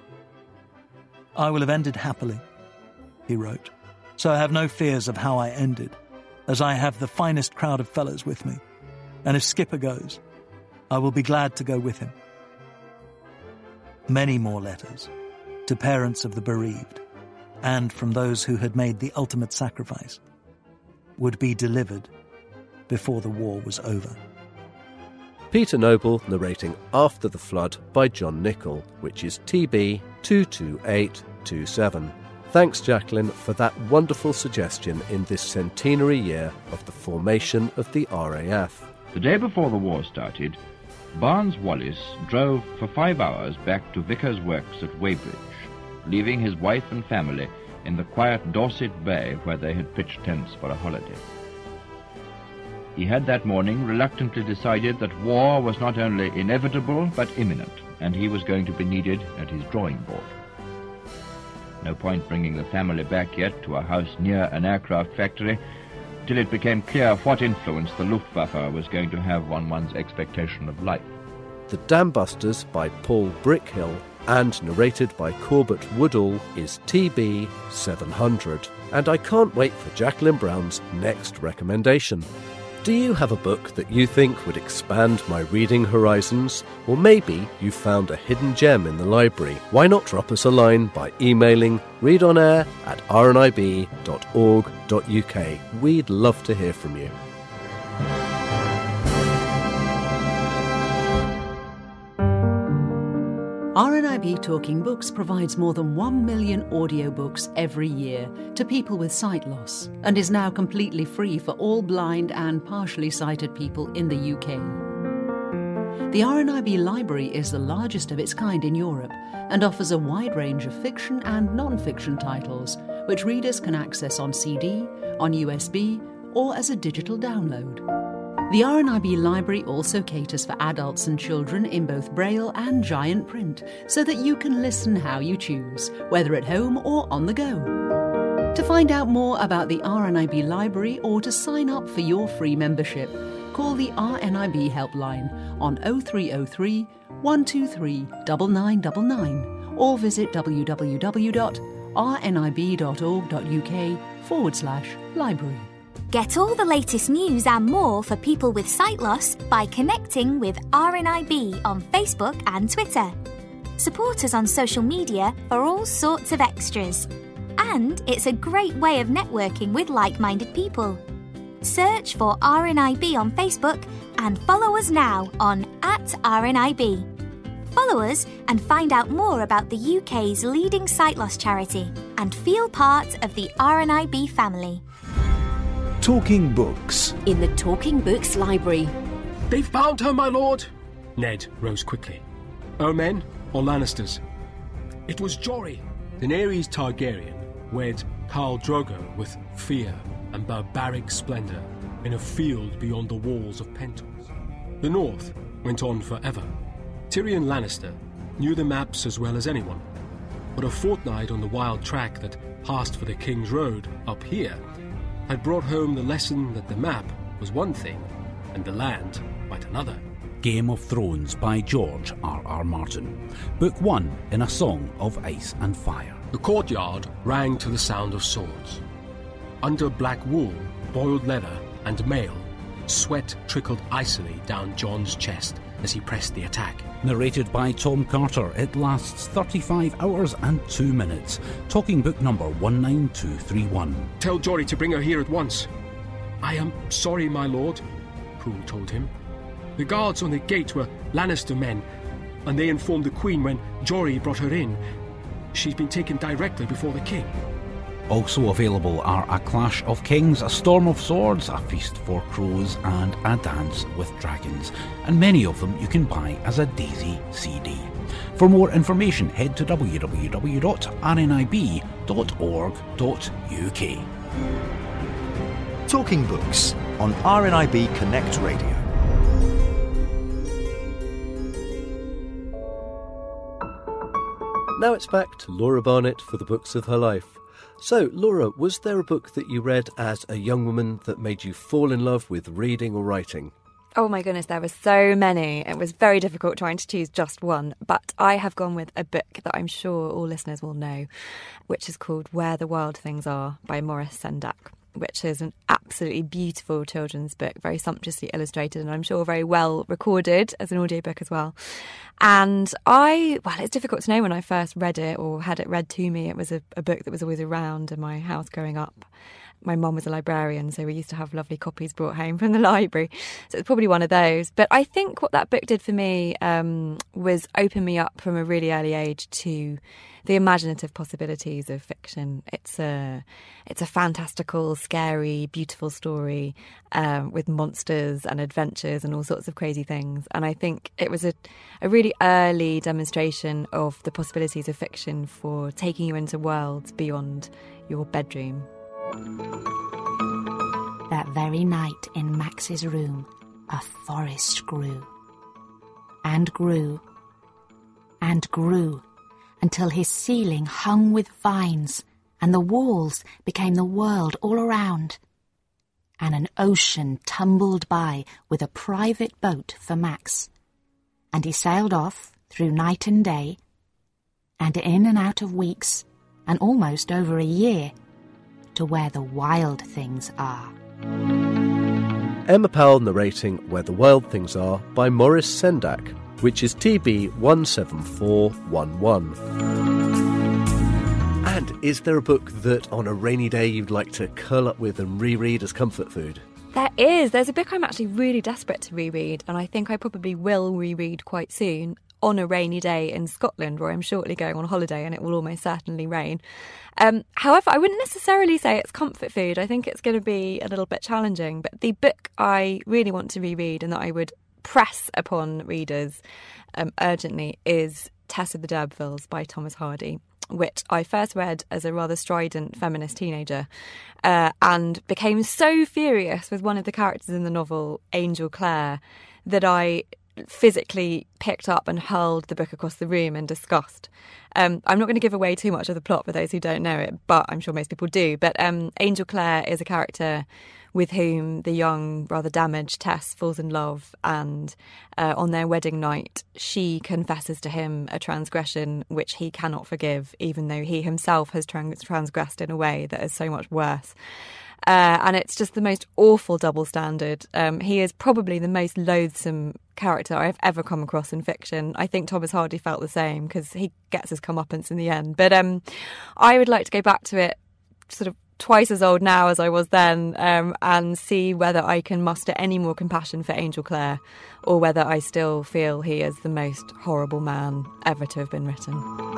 "I will have ended happily," he wrote, "so I have no fears of how I ended, as I have the finest crowd of fellows with me, and if Skipper goes, I will be glad to go with him." Many more letters to parents of the bereaved and from those who had made the ultimate sacrifice would be delivered before the war was over. Peter Noble narrating After the Flood by John Nichol, which is TB 22827. Thanks, Jacqueline, for that wonderful suggestion in this centenary year of the formation of the RAF. The day before the war started, Barnes Wallis drove for 5 hours back to Vickers Works at Weybridge, leaving his wife and family in the quiet Dorset Bay where they had pitched tents for a holiday. He had that morning reluctantly decided that war was not only inevitable but imminent, and he was going to be needed at his drawing board. No point bringing the family back yet to a house near an aircraft factory till it became clear what influence the Luftwaffe was going to have on one's expectation of life. The Dam Busters by Paul Brickhill and narrated by Corbett Woodall is TB 700. And I can't wait for Jacqueline Brown's next recommendation. Do you have a book that you think would expand my reading horizons? Or maybe you found a hidden gem in the library? Why not drop us a line by emailing readonair@rnib.org.uk. We'd love to hear from you. RNIB Talking Books provides more than 1 million audiobooks every year to people with sight loss and is now completely free for all blind and partially sighted people in the UK. The RNIB Library is the largest of its kind in Europe and offers a wide range of fiction and non-fiction titles, which readers can access on CD, on USB, or as a digital download. The RNIB Library also caters for adults and children in both Braille and giant print, so that you can listen how you choose, whether at home or on the go. To find out more about the RNIB Library or to sign up for your free membership, call the RNIB helpline on 0303 123 9999 or visit www.rnib.org.uk/library. Get all the latest news and more for people with sight loss by connecting with RNIB on Facebook and Twitter. Support us on social media for all sorts of extras. And it's a great way of networking with like-minded people. Search for RNIB on Facebook and follow us now on @RNIB. Follow us and find out more about the UK's leading sight loss charity and feel part of the RNIB family. Talking Books. In the Talking Books library. They've found her, my lord! Ned rose quickly. Omen or Lannisters? It was Jory. Daenerys Targaryen wed Khal Drogo with fear and barbaric splendour in a field beyond the walls of Pentos. The North went on forever. Tyrion Lannister knew the maps as well as anyone, but a fortnight on the wild track that passed for the King's Road up here had brought home the lesson that the map was one thing and the land quite another. Game of Thrones by George R.R. Martin. Book 1 in A Song of Ice and Fire. The courtyard rang to the sound of swords. Under black wool, boiled leather and mail, sweat trickled icily down Jon's chest as he pressed the attack. Narrated by Tom Carter, it lasts 35 hours and 2 minutes. Talking book number 19231. Tell Jory to bring her here at once. I am sorry, my lord, Poole told him. The guards on the gate were Lannister men, and they informed the Queen when Jory brought her in. She's been taken directly before the King. Also available are A Clash of Kings, A Storm of Swords, A Feast for Crows and A Dance with Dragons, and many of them you can buy as a Daisy CD. For more information, head to www.rnib.org.uk. Talking Books on RNIB Connect Radio. Now it's back to Laura Barnett for the books of her life. So, Laura, was there a book that you read as a young woman that made you fall in love with reading or writing? Oh my goodness, there were so many. It was very difficult trying to choose just one. But I have gone with a book that I'm sure all listeners will know, which is called Where the Wild Things Are by Maurice Sendak, which is an absolutely beautiful children's book, very sumptuously illustrated and I'm sure very well recorded as an audiobook as well. And it's difficult to know when I first read it or had it read to me. It was a book that was always around in my house growing up. My mum was a librarian, so we used to have lovely copies brought home from the library. So it's probably one of those. But I think what that book did for me was open me up from a really early age to the imaginative possibilities of fiction. It's a fantastical, scary, beautiful story with monsters and adventures and all sorts of crazy things. And I think it was a really early demonstration of the possibilities of fiction for taking you into worlds beyond your bedroom. That very night in Max's room, a forest grew. And grew. And grew. Until his ceiling hung with vines, and the walls became the world all around. And an ocean tumbled by with a private boat for Max. And he sailed off through night and day, and in and out of weeks, and almost over a year, to where the wild things are. Emma Powell narrating Where the Wild Things Are by Maurice Sendak, which is TB 17411. And is there a book that on a rainy day you'd like to curl up with and reread as comfort food? There is. There's a book I'm actually really desperate to reread, and I think I probably will reread quite soon on a rainy day in Scotland, where I'm shortly going on holiday and it will almost certainly rain. However, I wouldn't necessarily say it's comfort food. I think it's going to be a little bit challenging. But the book I really want to reread and that I would press upon readers urgently is Tess of the D'Urbervilles by Thomas Hardy, which I first read as a rather strident feminist teenager and became so furious with one of the characters in the novel, Angel Clare, that I physically picked up and hurled the book across the room in disgust. I'm not going to give away too much of the plot for those who don't know it, but I'm sure most people do. But Angel Clare is a character with whom the young, rather damaged Tess falls in love, and on their wedding night she confesses to him a transgression which he cannot forgive, even though he himself has transgressed in a way that is so much worse. And it's just the most awful double standard. He is probably the most loathsome character I've ever come across in fiction. I think Thomas Hardy felt the same because he gets his comeuppance in the end. But I would like to go back to it sort of twice as old now as I was then, and see whether I can muster any more compassion for Angel Clare, or whether I still feel he is the most horrible man ever to have been written.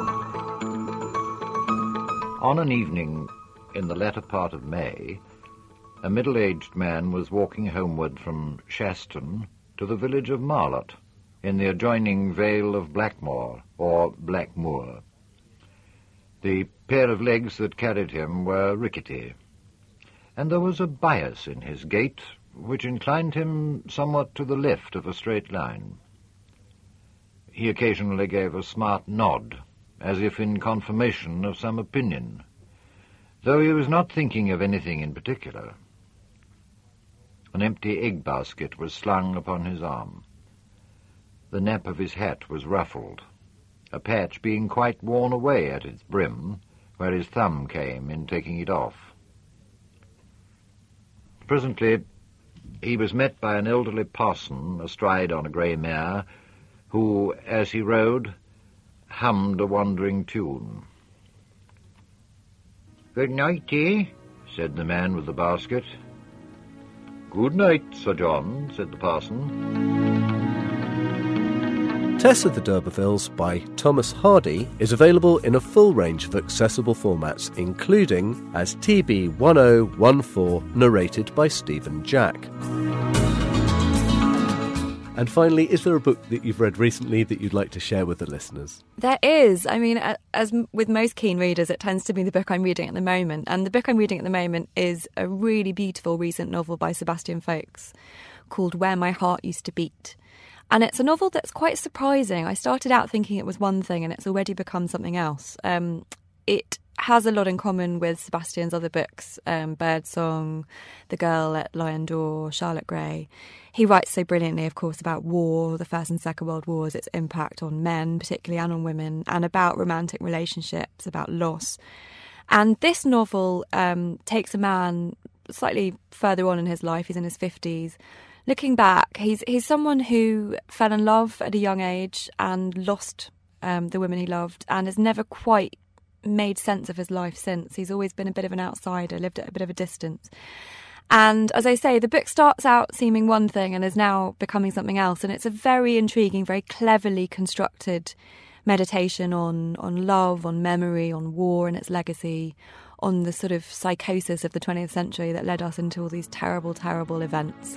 On an evening in the latter part of May, a middle-aged man was walking homeward from Shaston to the village of Marlott, in the adjoining Vale of Blackmoor, or Blackmoor. The pair of legs that carried him were rickety, and there was a bias in his gait which inclined him somewhat to the left of a straight line. He occasionally gave a smart nod, as if in confirmation of some opinion, though he was not thinking of anything in particular. An empty egg basket was slung upon his arm. The nap of his hat was ruffled, a patch being quite worn away at its brim, where his thumb came in taking it off. Presently he was met by an elderly parson astride on a grey mare, who, as he rode, hummed a wandering tune. "Good night, eh?" said the man with the basket. "Good night, Sir John," said the parson. Tess of the D'Urbervilles by Thomas Hardy is available in a full range of accessible formats, including as TB 1014, narrated by Stephen Jack. And finally, is there a book that you've read recently that you'd like to share with the listeners? There is. I mean, as with most keen readers, it tends to be the book I'm reading at the moment. And the book I'm reading at the moment is a really beautiful recent novel by Sebastian Faulks called Where My Heart Used to Beat. And it's a novel that's quite surprising. I started out thinking it was one thing and it's already become something else. It has a lot in common with Sebastian's other books, Birdsong, The Girl at Lion D'Or, Charlotte Gray. He writes so brilliantly, of course, about war, the First and Second World Wars, its impact on men, particularly, and on women, and about romantic relationships, about loss. And this novel takes a man slightly further on in his life, he's in his 50s. Looking back, he's someone who fell in love at a young age and lost the women he loved and has never quite made sense of his life since. He's always been a bit of an outsider, lived at a bit of a distance. And as I say, the book starts out seeming one thing and is now becoming something else. And it's a very intriguing, very cleverly constructed meditation on love, on memory, on war and its legacy, on the sort of psychosis of the 20th century that led us into all these terrible, terrible events.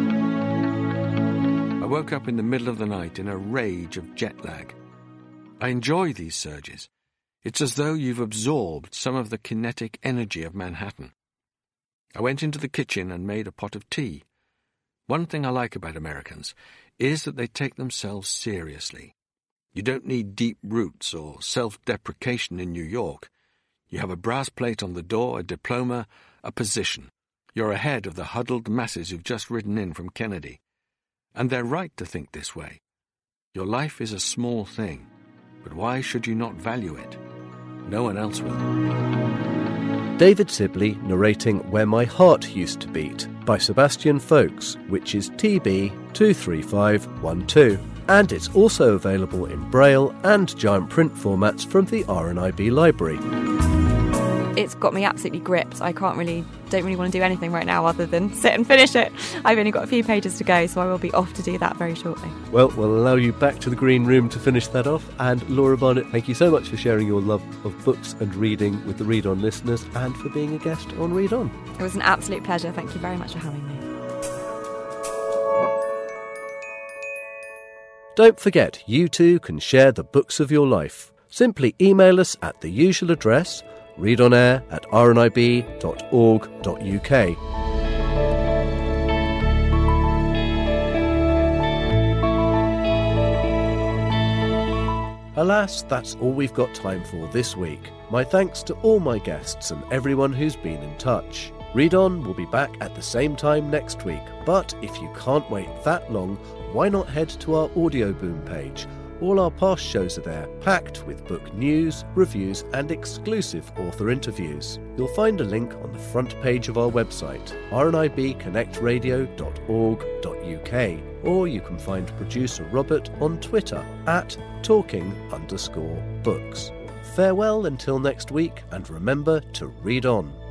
I woke up in the middle of the night in a rage of jet lag. I enjoy these surges. It's as though you've absorbed some of the kinetic energy of Manhattan. I went into the kitchen and made a pot of tea. One thing I like about Americans is that they take themselves seriously. You don't need deep roots or self-deprecation in New York. You have a brass plate on the door, a diploma, a position. You're ahead of the huddled masses who've just ridden in from Kennedy. And they're right to think this way. Your life is a small thing, but why should you not value it? No one else will. David Sibley narrating Where My Heart Used to Beat by Sebastian Faulks, which is TB 23512. And it's also available in Braille and giant print formats from the RNIB library. It's got me absolutely gripped. I don't really want to do anything right now other than sit and finish it. I've only got a few pages to go, so I will be off to do that very shortly. Well, we'll allow you back to the green room to finish that off. And Laura Barnett, thank you so much for sharing your love of books and reading with the Read On listeners and for being a guest on Read On. It was an absolute pleasure. Thank you very much for having me. Don't forget, you too can share the books of your life. Simply email us at the usual address, readonair@rnib.org.uk. Alas, that's all we've got time for this week. My thanks to all my guests and everyone who's been in touch. Read On will be back at the same time next week, but if you can't wait that long, why not head to our Audio Boom page? All our past shows are there, packed with book news, reviews and exclusive author interviews. You'll find a link on the front page of our website, rnibconnectradio.org.uk, or you can find producer Robert on Twitter at talking_books. Farewell until next week, and remember to read on.